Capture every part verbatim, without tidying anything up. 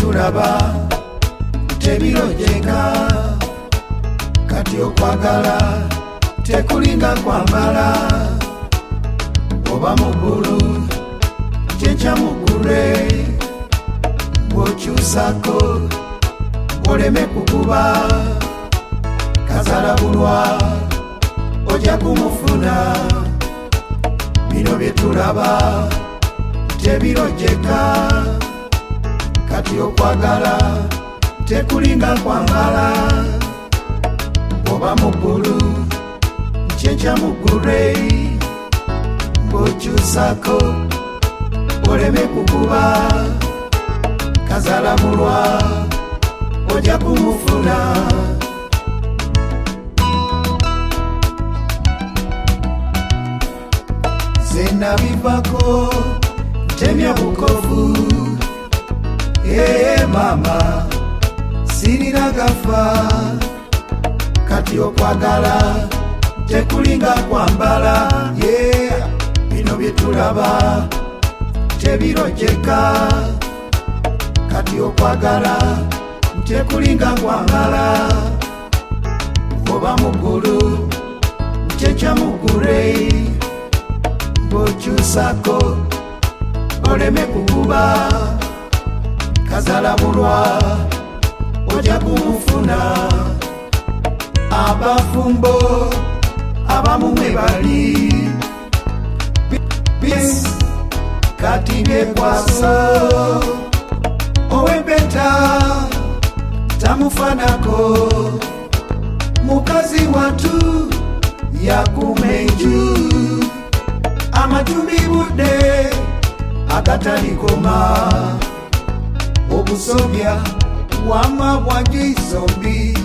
byetulaba tebirojeka kati okwagala tekulinga kwambala oba muggulu kyenkya muggule bw'okyusako oleme kukuba kazalabulwa ojja kumufuna bino byetulaba tebirojeka kati okwagala tekulinga kwambala oba muggulu kyenkya muggule bw'okyusako oleme kukuba kazalabulwa ojja kumufuna zenabivako temya bukofu ee mama sirina gafa kati okwagala tekulinga kwambala yeah. bino byetulaba tebirojeka kati okwagala tekulinga kwambala oba muggulu kyenkya muggule bw'okyusako oleme kukuba kazalabulwa ojja kumufuna abafumbo abamu mwe bali bis kati byekwaso owempeta tamufanako mukazi watu yakumenju amatumbi budde agatalikoma obusobya wama bwagizombi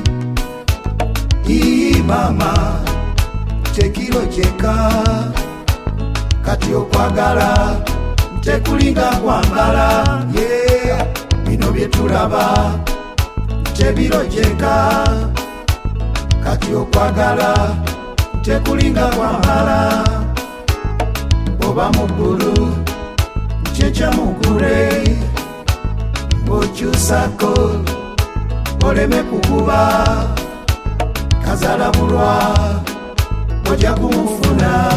ii mama tekirojeka kati okwagala tekulinga kwambala yeah. bino byetulaba tebirojeka kati okwagala tekulinga kwambala oba muggulu kyenkya muggule bw'okyusako oleme kukuba kazalabulwa ojja kumufuna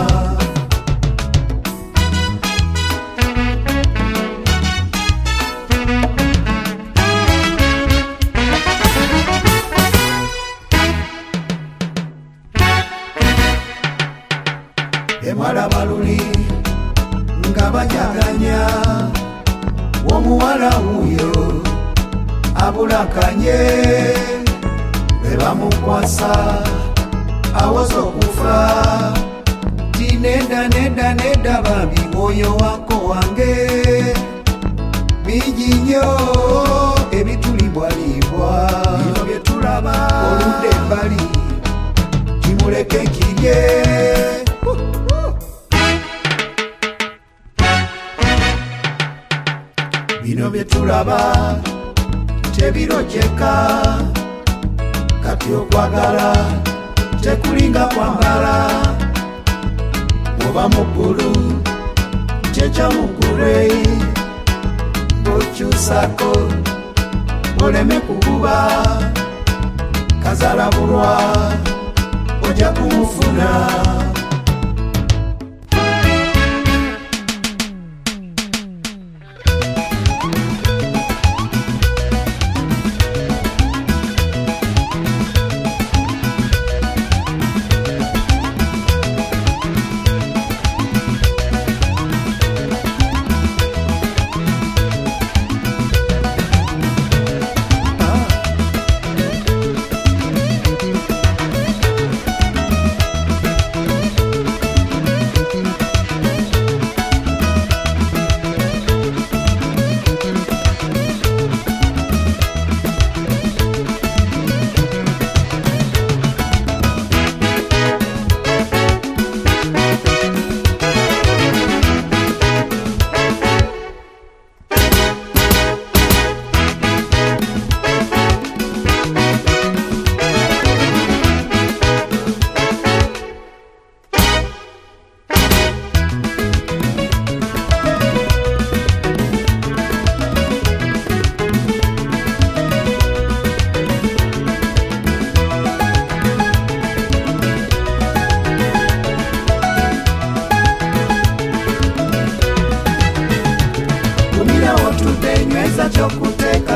emwala baluli nga bajaganya omuwala wuyo abulakanye bebamukwasa awoza okufa ti neda neda neda bambi mwoyo wako wange bingi nnyo ebitulibwalibwa bino byetulaba oludde embali kimuleke kirye bino byetulaba tebirojeka kati okwagala tekulinga kwambala oba muggulu kyenkya muggule bw'okyusako oleme kukuba kazalabulwa ojja kumufuna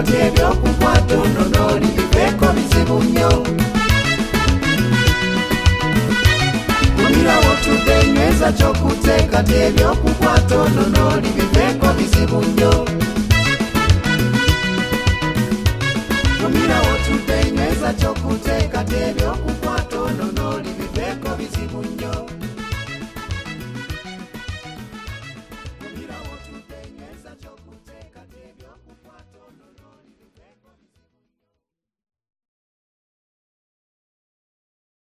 kati ebyokukwata ononoli biveeko bizibu nnyo. Gumira wotudde nyweza kyokute kati ebyokukwata ononoli biveeko bizibu nnyo.